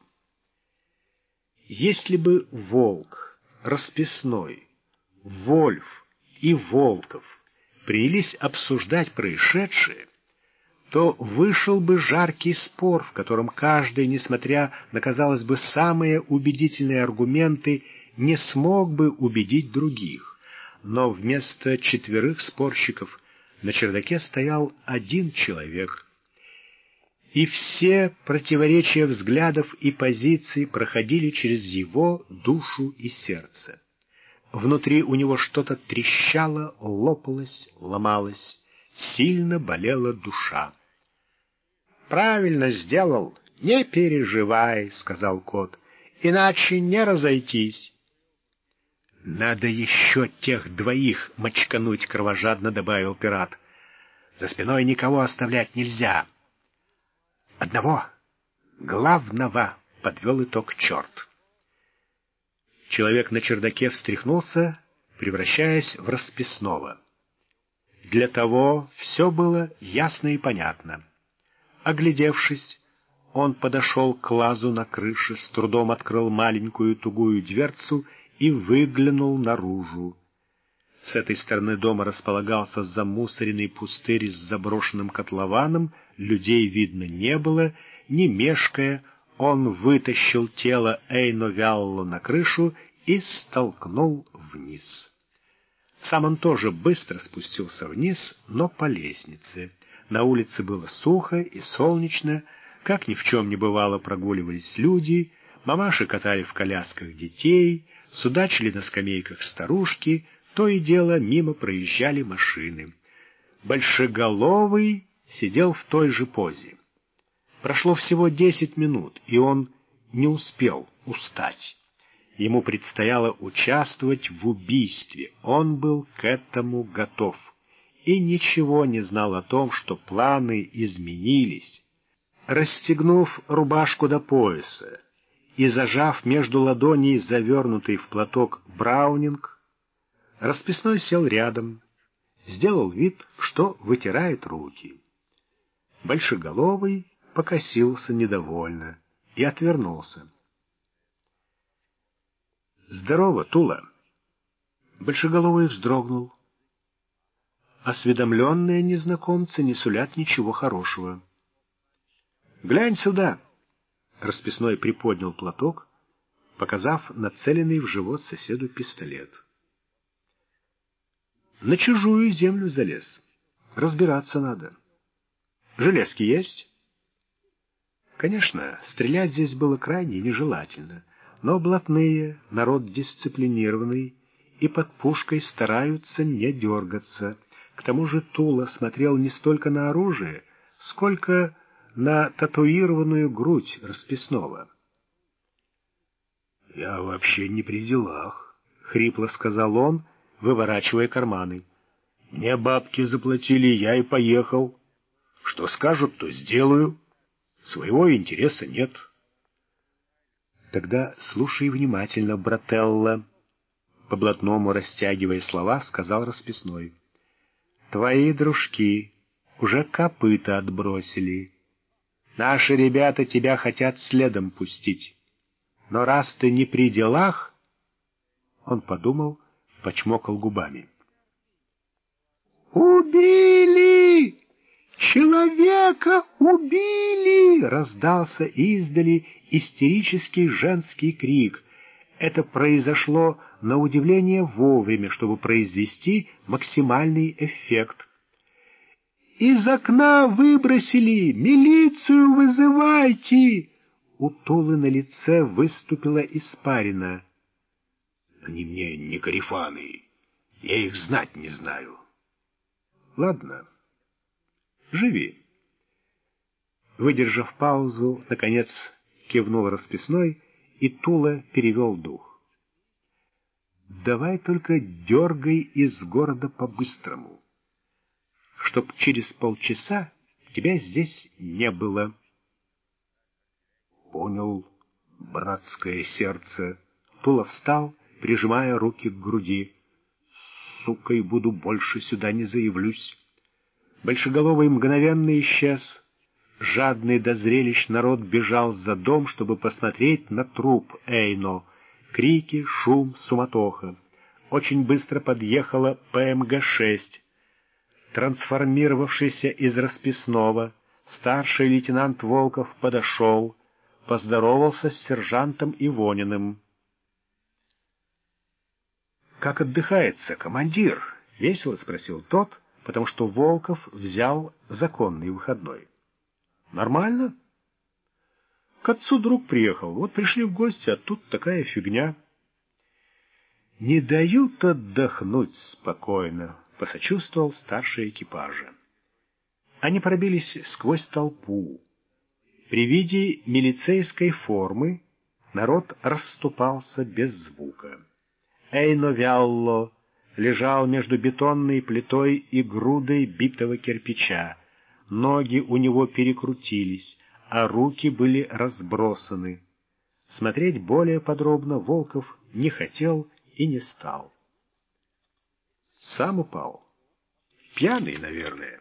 Если бы Волк, Расписной, Вольф и Волков принялись обсуждать происшедшее, то вышел бы жаркий спор, в котором каждый, несмотря на, казалось бы, самые убедительные аргументы, не смог бы убедить других. Но вместо четверых спорщиков на чердаке стоял один человек, и все противоречия взглядов и позиций проходили через его душу и сердце. Внутри у него что-то трещало, лопалось, ломалось, сильно болела душа. «Правильно сделал, не переживай», — сказал кот, — «иначе не разойтись». «Надо еще тех двоих мочкануть», — кровожадно добавил пират. «За спиной никого оставлять нельзя». «Одного, главного», — подвел итог черт. Человек на чердаке встряхнулся, превращаясь в Расписного. Для того все было ясно и понятно. Оглядевшись, он подошел к лазу на крыше, с трудом открыл маленькую тугую дверцу и выглянул наружу. С этой стороны дома располагался замусоренный пустырь с заброшенным котлованом, людей видно не было. Не мешкая, он вытащил тело Эйно Вялло на крышу и столкнул вниз. Сам он тоже быстро спустился вниз, но по лестнице. На улице было сухо и солнечно, как ни в чем не бывало прогуливались люди, мамаши катали в колясках детей, судачили на скамейках старушки, то и дело мимо проезжали машины. Большеголовый сидел в той же позе. Прошло всего десять минут, и он не успел устать. Ему предстояло участвовать в убийстве. Он был к этому готов и ничего не знал о том, что планы изменились. Расстегнув рубашку до пояса и зажав между ладоней завернутый в платок браунинг, расписной сел рядом, сделал вид, что вытирает руки. Большеголовый покосился недовольно и отвернулся. «Здорово, Тула!» Большеголовый вздрогнул. Осведомленные незнакомцы не сулят ничего хорошего. «Глянь сюда!» Расписной приподнял платок, показав нацеленный в живот соседу пистолет. «На чужую землю залез. Разбираться надо. Железки есть?» Конечно, стрелять здесь было крайне нежелательно, но блатные, народ дисциплинированный, и под пушкой стараются не дергаться. К тому же Тула смотрел не столько на оружие, сколько на татуированную грудь расписного. «Я вообще не при делах», — хрипло сказал он, выворачивая карманы. «Мне бабки заплатили, я и поехал. Что скажут, то сделаю. Своего интереса нет». «Тогда слушай внимательно, брателло», — по-блатному растягивая слова, сказал расписной. «Твои дружки уже копыта отбросили. Наши ребята тебя хотят следом пустить. Но раз ты не при делах...» Он подумал, почмокал губами. «Убили! Человека убили!» — раздался издали истерический женский крик. Это произошло на удивление вовремя, чтобы произвести максимальный эффект. «Из окна выбросили! Милицию вызывайте!» У Тулы на лице выступила испарина. «Они мне не корефаны, я их знать не знаю». «Ладно, живи». Выдержав паузу, наконец кивнул расписной, и Тула перевел дух. «Давай только дергай из города по-быстрому, чтоб через полчаса тебя здесь не было». «Понял, братское сердце». Тула встал, прижимая руки к груди. «Сукой буду, больше сюда не заявлюсь». Большеголовый мгновенно исчез. Жадный до зрелищ народ бежал за дом, чтобы посмотреть на труп Эйно. Крики, шум, суматоха. Очень быстро подъехала Пэ Эм Гэ шесть. Трансформировавшийся из расписного, старший лейтенант Волков подошел, поздоровался с сержантом Ивониным. «Как отдыхается, командир?» — весело спросил тот, потому что Волков взял законный выходной. «Нормально? К отцу друг приехал, вот пришли в гости, а тут такая фигня». «Не дают отдохнуть спокойно», — посочувствовал старший экипажа. Они пробились сквозь толпу. При виде милицейской формы народ расступался без звука. Эйно Вялло лежал между бетонной плитой и грудой битого кирпича. Ноги у него перекрутились, а руки были разбросаны. Смотреть более подробно Волков не хотел и не стал. Сам упал. Пьяный, наверное.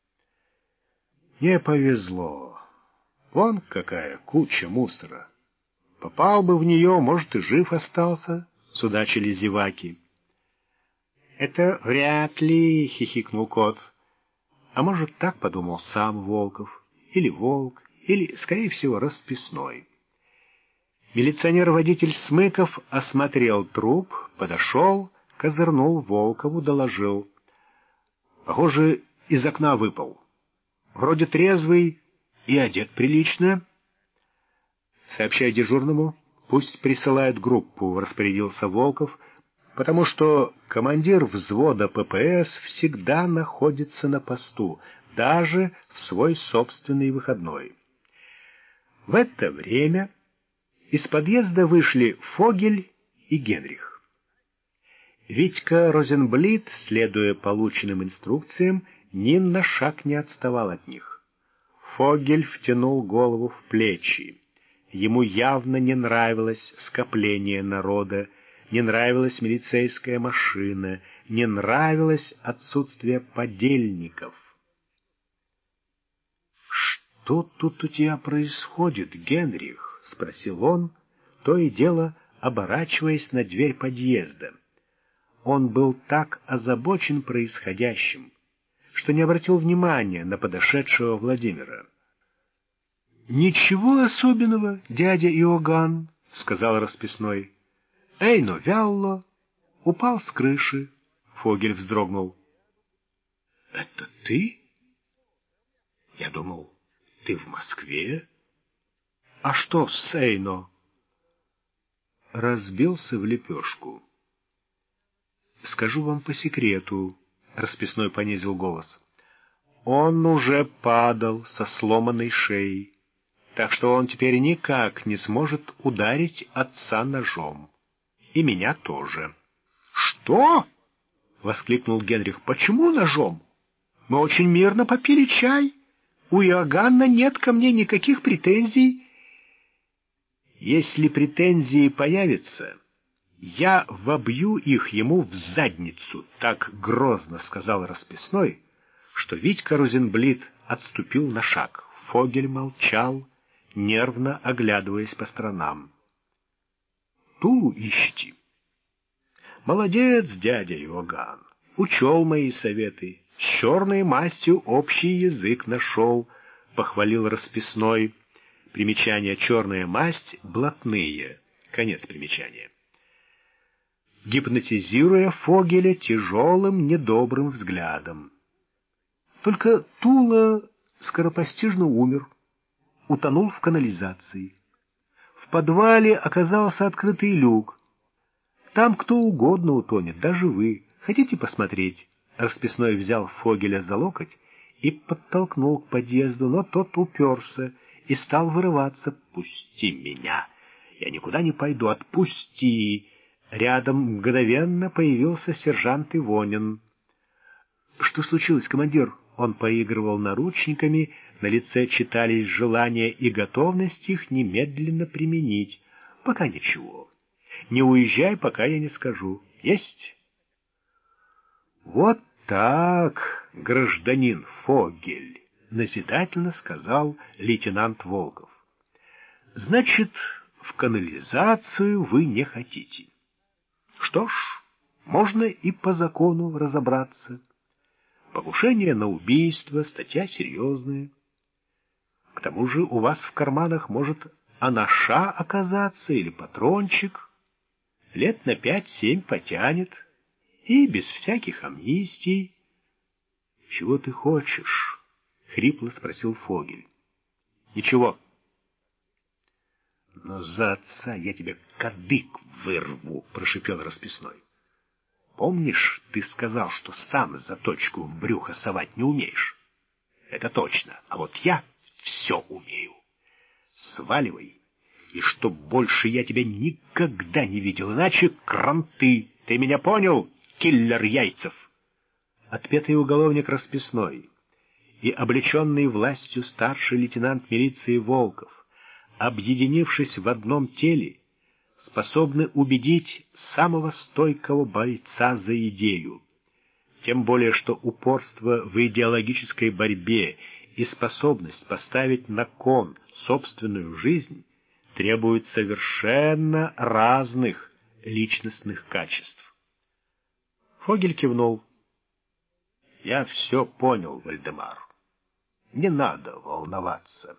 Не повезло. Вон какая куча мусора. Попал бы в нее, может, и жив остался, судачили зеваки. «Это вряд ли», — хихикнул кот. А может, так подумал сам Волков, или Волк, или, скорее всего, расписной. Милиционер-водитель Смыков осмотрел труп, подошел, козырнул Волкову, доложил. Похоже, из окна выпал. Вроде трезвый и одет прилично. Сообщай дежурному, пусть присылает группу, распорядился Волков, потому что командир взвода ППС всегда находится на посту, даже в свой собственный выходной. В это время из подъезда вышли Фогель и Генрих. Витька Розенблит, следуя полученным инструкциям, ни на шаг не отставал от них. Фогель втянул голову в плечи. Ему явно не нравилось скопление народа, не нравилась милицейская машина, не нравилось отсутствие подельников. «Что тут у тебя происходит, Генрих?» — спросил он, то и дело оборачиваясь на дверь подъезда. Он был так озабочен происходящим, что не обратил внимания на подошедшего Владимира. «Ничего особенного, дядя Иоганн», — сказал расписной. «Эйно Вялло упал с крыши». Фогель вздрогнул. «Это ты? Я думал, ты в Москве. А что с Эйно?» «Разбился в лепешку». «Скажу вам по секрету», — расписной понизил голос. «Он уже падал со сломанной шеей, так что он теперь никак не сможет ударить отца ножом. И меня тоже». «Что?» — воскликнул Генрих. «Почему ножом? Мы очень мирно попили чай. У Иоганна нет ко мне никаких претензий». «Если претензии появятся, я вобью их ему в задницу», — так грозно сказал расписной, что Витька Розенблит отступил на шаг. Фогель молчал, нервно оглядываясь по сторонам. «Тулу ищите». «Молодец, дядя Иоганн, учел мои советы, с черной мастью общий язык нашел», — похвалил расписной. Примечание: черная масть — блатные. Конец примечания. Гипнотизируя Фогеля тяжелым, недобрым взглядом. Только Тула скоропостижно умер, утонул в канализации. В подвале оказался открытый люк. Там кто угодно утонет, даже вы. Хотите посмотреть?» Расписной взял Фогеля за локоть и подтолкнул к подъезду, но тот уперся и стал вырываться. «Пусти меня! Я никуда не пойду! Отпусти!» Рядом мгновенно появился сержант Ивонин. «Что случилось, командир?» Он поигрывал наручниками, на лице читались желание и готовность их немедленно применить. «Пока ничего. Не уезжай, пока я не скажу. Есть?» «Вот так, гражданин Фогель», — назидательно сказал лейтенант Волков. «Значит, в канализацию вы не хотите. Что ж, можно и по закону разобраться. Покушение на убийство, статья серьезная. К тому же у вас в карманах может анаша оказаться или патрончик. Лет на пять-семь потянет, и без всяких амнистий». «Чего ты хочешь?» — хрипло спросил Фогель. «Ничего. Но за отца я тебе кадык вырву», — прошипел расписной. «Помнишь, ты сказал, что сам заточку в брюхо совать не умеешь? Это точно, а вот я все умею. Сваливай, и чтоб больше я тебя никогда не видел, иначе кранты. Ты меня понял, киллер Яйцев?» Отпетый уголовник расписной и облеченный властью старший лейтенант милиции Волков, объединившись в одном теле, способны убедить самого стойкого бойца за идею. Тем более, что упорство в идеологической борьбе и способность поставить на кон собственную жизнь требуют совершенно разных личностных качеств. Фогель кивнул. «Я все понял, Вальдемар. Не надо волноваться».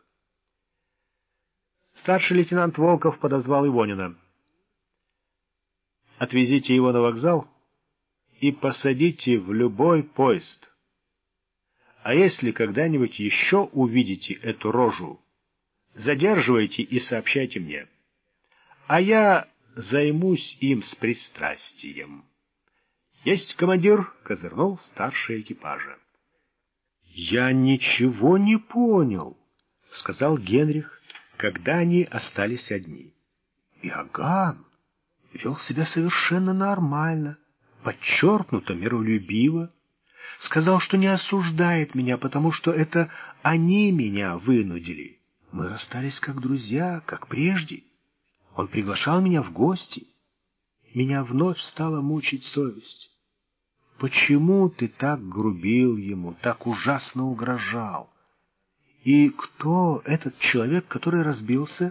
Старший лейтенант Волков подозвал Ивонина. «Отвезите его на вокзал и посадите в любой поезд. А если когда-нибудь еще увидите эту рожу, задерживайте и сообщайте мне. А я займусь им с пристрастием. Есть командир, козырнул старший экипажа. Я ничего не понял, сказал Генрих, когда они остались одни. Иоганн вел себя совершенно нормально, подчеркнуто миролюбиво. Сказал, что не осуждает меня, потому что это они меня вынудили. Мы расстались как друзья, как прежде. Он приглашал меня в гости. Меня вновь стала мучить совесть. Почему ты так грубил ему, так ужасно угрожал? И кто этот человек, который разбился?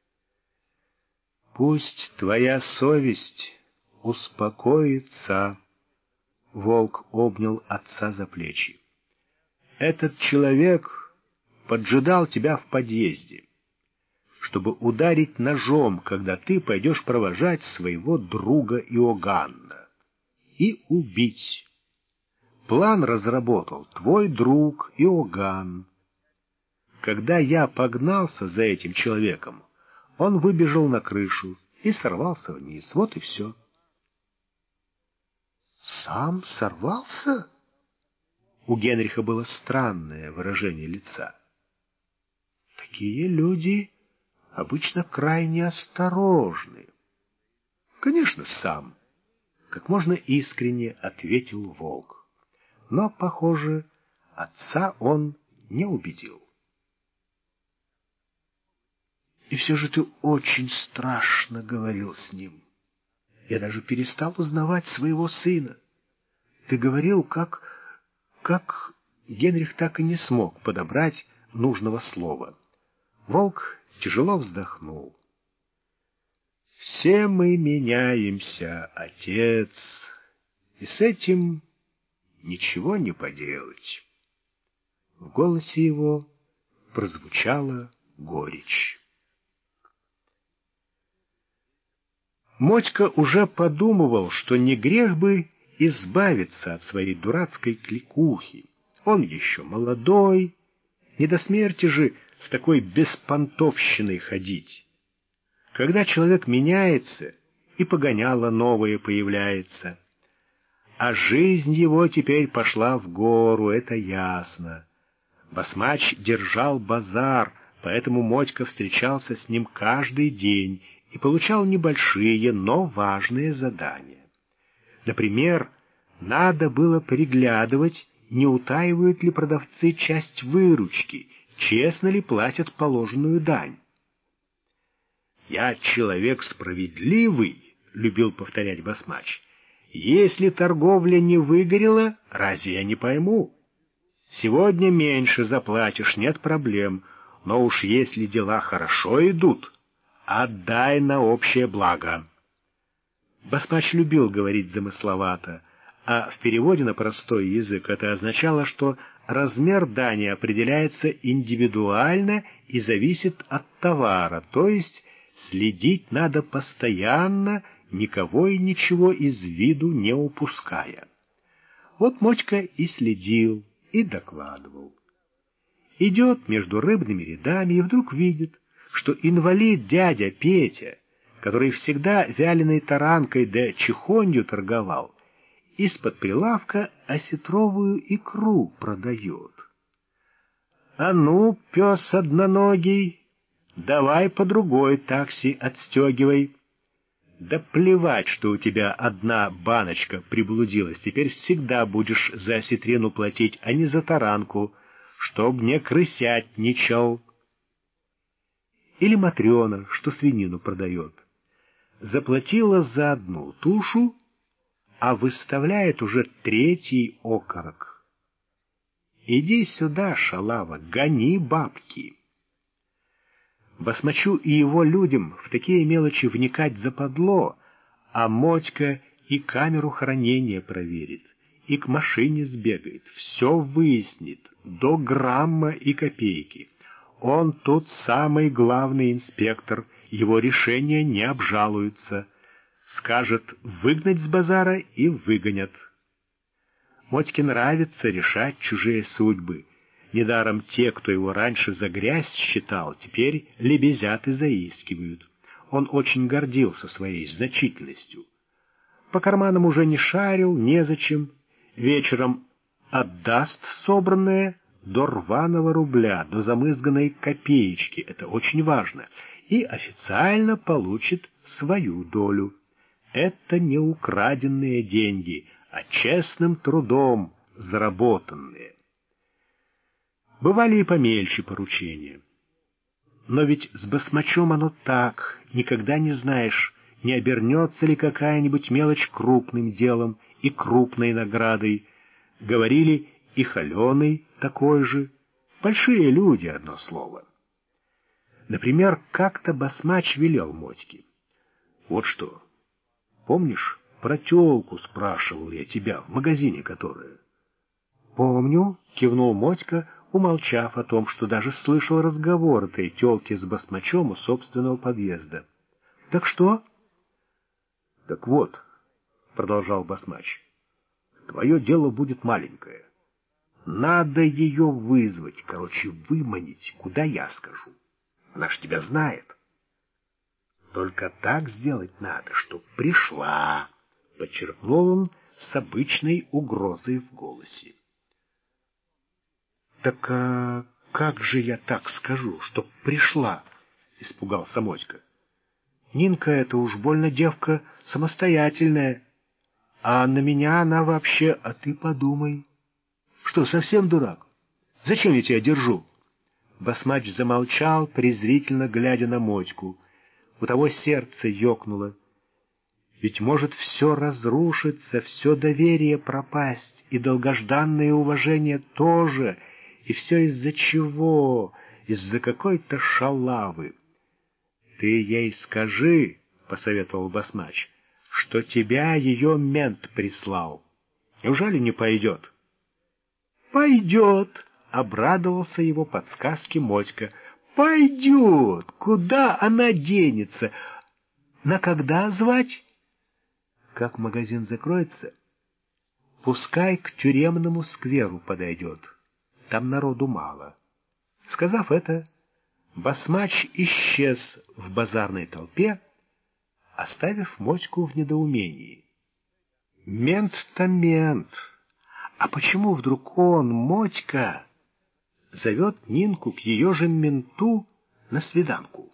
Пусть твоя совесть успокоится. Волк обнял отца за плечи. Этот человек поджидал тебя в подъезде, чтобы ударить ножом, когда ты пойдешь провожать своего друга Иоганна, и убить. План разработал твой друг Иоганн. Когда я погнался за этим человеком, он выбежал на крышу и сорвался вниз. Вот и все. Сам сорвался? У Генриха было странное выражение лица. Такие люди обычно крайне осторожны. Конечно, сам, как можно искренне ответил волк. Но, похоже, отца он не убедил. И все же ты очень страшно говорил с ним. Я даже перестал узнавать своего сына. Ты говорил, как... как... Генрих так и не смог подобрать нужного слова. Волк тяжело вздохнул. «Все мы меняемся, отец, и с этим ничего не поделать». В голосе его прозвучала горечь. Мотька уже подумывал, что не грех бы избавиться от своей дурацкой кликухи. Он еще молодой, не до смерти же с такой беспонтовщиной ходить. Когда человек меняется, и погоняло новое появляется. А жизнь его теперь пошла в гору, это ясно. Басмач держал базар, поэтому Мотька встречался с ним каждый день и получал небольшие, но важные задания. Например, надо было приглядывать, не утаивают ли продавцы часть выручки, честно ли платят положенную дань. «Я человек справедливый», — любил повторять Басмач. «Если торговля не выгорела, разве я не пойму? Сегодня меньше заплатишь, нет проблем, но уж если дела хорошо идут, отдай на общее благо». Басмач любил говорить замысловато, а в переводе на простой язык это означало, что размер дани определяется индивидуально и зависит от товара, то есть следить надо постоянно, никого и ничего из виду не упуская. Вот Мотька и следил, и докладывал. Идет между рыбными рядами и вдруг видит, что инвалид дядя Петя, который всегда вяленой таранкой да чехонью торговал, из-под прилавка осетровую икру продает. «А ну, пес одноногий, давай по другой такси отстегивай. Да плевать, что у тебя одна баночка приблудилась, теперь всегда будешь за осетрину платить, а не за таранку, чтоб не крысятничал». Или Матрена, что свинину продает. Заплатила за одну тушу, а выставляет уже третий окорок. «Иди сюда, шалава, гони бабки». Басмачу и его людям в такие мелочи вникать западло, а Мотька и камеру хранения проверит, и к машине сбегает, все выяснит, до грамма и копейки. Он тут самый главный инспектор, его решения не обжалуются. Скажет выгнать с базара — и выгонят. Мотьке нравится решать чужие судьбы. Недаром те, кто его раньше за грязь считал, теперь лебезят и заискивают. Он очень гордился своей значительностью. По карманам уже не шарил, незачем. Вечером отдаст собранное до рваного рубля, до замызганной копеечки, это очень важно, и официально получит свою долю. Это не украденные деньги, а честным трудом заработанные. Бывали и помельче поручения. Но ведь с басмачом оно так, никогда не знаешь, не обернется ли какая-нибудь мелочь крупным делом и крупной наградой. Говорили, и холеный такой же. Большие люди, одно слово. Например, как-то басмач велел Мотьке: вот что, помнишь, про тёлку спрашивал я тебя в магазине которая? Помню, кивнул Мотька, умолчав о том, что даже слышал разговор этой тёлки с басмачом у собственного подъезда. Так что? Так вот, продолжал басмач, твое дело будет маленькое. Надо ее вызвать, короче, выманить, куда я скажу. Она ж тебя знает. Только так сделать надо, чтоб пришла, подчеркнул он с обычной угрозой в голосе. Так а как же я так скажу, чтоб пришла? Испугался Мотька. Нинка эта уж больно девка самостоятельная, а на меня она вообще, а ты подумай. Что, совсем дурак? Зачем я тебя держу? Басмач замолчал, презрительно глядя на Мотьку. У того сердце ёкнуло. Ведь может все разрушиться, все доверие пропасть, и долгожданное уважение тоже, и все из-за чего? Из-за какой-то шалавы. Ты ей скажи, — посоветовал басмач, — что тебя ее мент прислал. Неужели не пойдет? Пойдет, — обрадовался его подсказке Мотька. Пойдет, куда она денется? На когда звать? Как магазин закроется, пускай к тюремному скверу подойдет. Там народу мало. Сказав это, басмач исчез в базарной толпе, оставив Мотьку в недоумении. Мент-то мент. А почему вдруг он, Мотька, зовет Нинку к ее же менту на свиданку?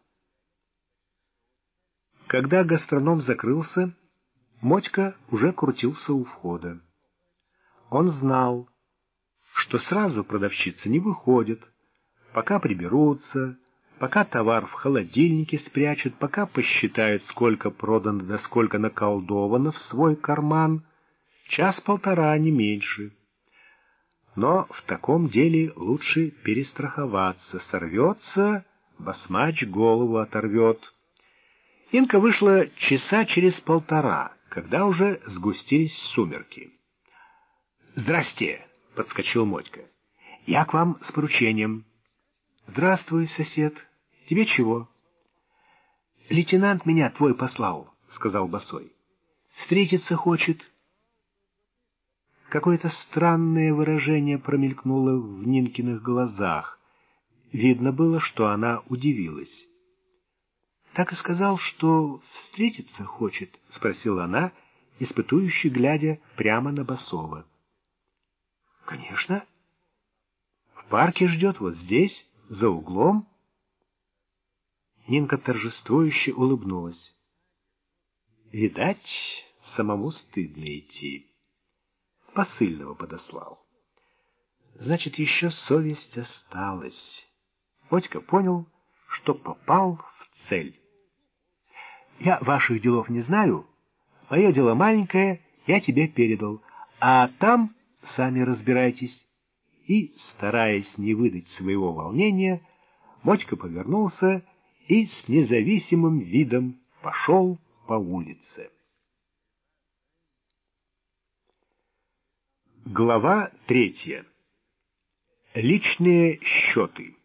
Когда гастроном закрылся, Мотька уже крутился у входа. Он знал, что сразу продавщицы не выходят, пока приберутся, пока товар в холодильнике спрячут, пока посчитают, сколько продано да сколько наколдовано в свой карман, час-полтора, не меньше. Но в таком деле лучше перестраховаться. Сорвется, басмач голову оторвет. Инка вышла часа через полтора, когда уже сгустились сумерки. «Здрасте!» — подскочил Мотька. «Я к вам с поручением». «Здравствуй, сосед. Тебе чего?» «Лейтенант меня твой послал», — сказал Босой. «Встретиться хочет». Какое-то странное выражение промелькнуло в Нинкиных глазах. Видно было, что она удивилась. «Так и сказал, что встретиться хочет?» — спросила она, испытующе глядя прямо на Босова. «Конечно. В парке ждет, вот здесь, за углом». Нинка торжествующе улыбнулась. Видать, самому стыдно идти. Посыльного подослал. Значит, еще совесть осталась. Мотька понял, что попал в цель. «Я ваших делов не знаю. Мое дело маленькое, я тебе передал. А там сами разбирайтесь». И, стараясь не выдать своего волнения, Мотька повернулся и с независимым видом пошел по улице. Глава третья. Личные счеты.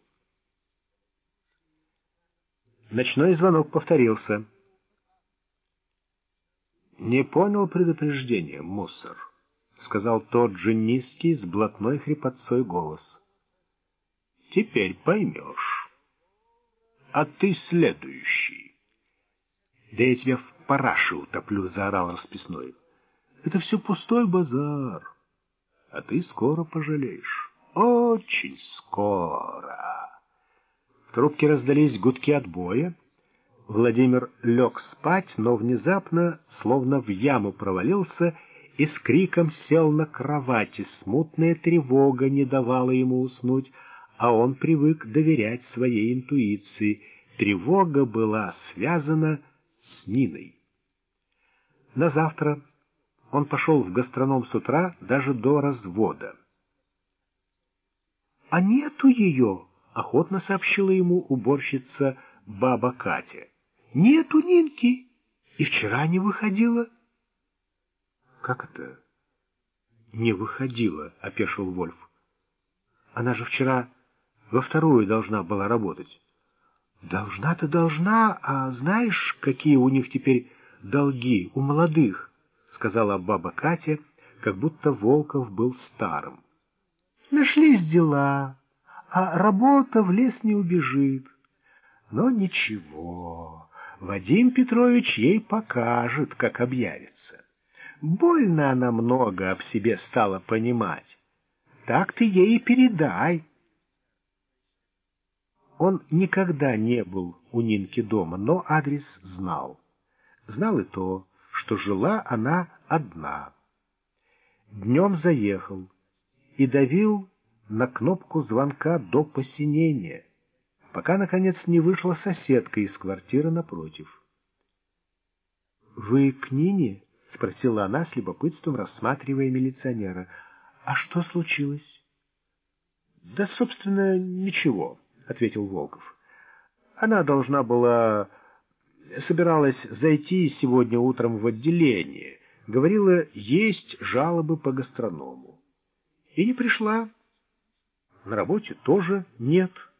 Ночной звонок повторился. «Не понял предупреждения, мусор?» — сказал тот же низкий с блатной хрипотцой голос. «Теперь поймешь. А ты следующий». «Да я тебя в параше утоплю», — заорал расписной. «Это все пустой базар. А ты скоро пожалеешь. Очень скоро». В трубке раздались гудки отбоя. Владимир лег спать, но внезапно, словно в яму провалился, и с криком сел на кровати. Смутная тревога не давала ему уснуть, а он привык доверять своей интуиции. Тревога была связана с Ниной. На завтра он пошел в гастроном с утра даже до развода. «А нету ее!» — охотно сообщила ему уборщица баба Катя. «Нету Нинки! И вчера не выходила». «Как это не выходила?» — опешил Вольф. «Она же вчера во вторую должна была работать». «Должна-то должна, а знаешь, какие у них теперь долги у молодых?» — сказала баба Катя, как будто Волков был старым. «Нашлись дела, а работа в лес не убежит. Но ничего, Вадим Петрович ей покажет, как объявится. Больно она много об себе стала понимать. Так ты ей и передай». Он никогда не был у Нинки дома, но адрес знал. Знал и то, что жила она одна. Днем заехал и давил на кнопку звонка до посинения, пока, наконец, не вышла соседка из квартиры напротив. «Вы к Нине?» — спросила она с любопытством, рассматривая милиционера. «А что случилось?» «Да, собственно, ничего», — ответил Волков. «Она должна была... собиралась зайти сегодня утром в отделение. Говорила, есть жалобы по гастроному. И не пришла. На работе тоже нет».